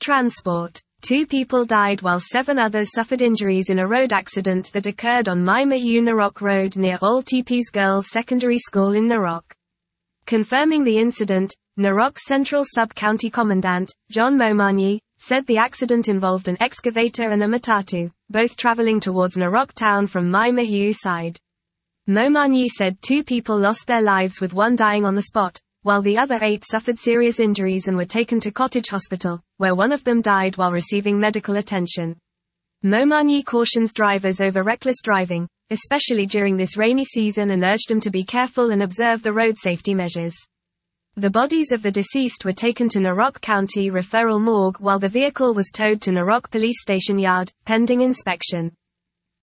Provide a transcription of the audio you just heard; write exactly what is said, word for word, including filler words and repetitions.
Transport. Two people died while seven others suffered injuries in a road accident that occurred on Mai Mahiu Narok Road near All Teepees Girls Secondary School in Narok. Confirming the incident, Narok Central Sub-County Commandant, John Momanyi, said the accident involved an excavator and a matatu, both traveling towards Narok town from Mai Mahiu side. Momanyi said two people lost their lives with one dying on the spot, while the other eight suffered serious injuries and were taken to Cottage Hospital, where one of them died while receiving medical attention. Momanyi cautions drivers over reckless driving, especially during this rainy season, and urged them to be careful and observe the road safety measures. The bodies of the deceased were taken to Narok County Referral Morgue while the vehicle was towed to Narok Police Station Yard, pending inspection.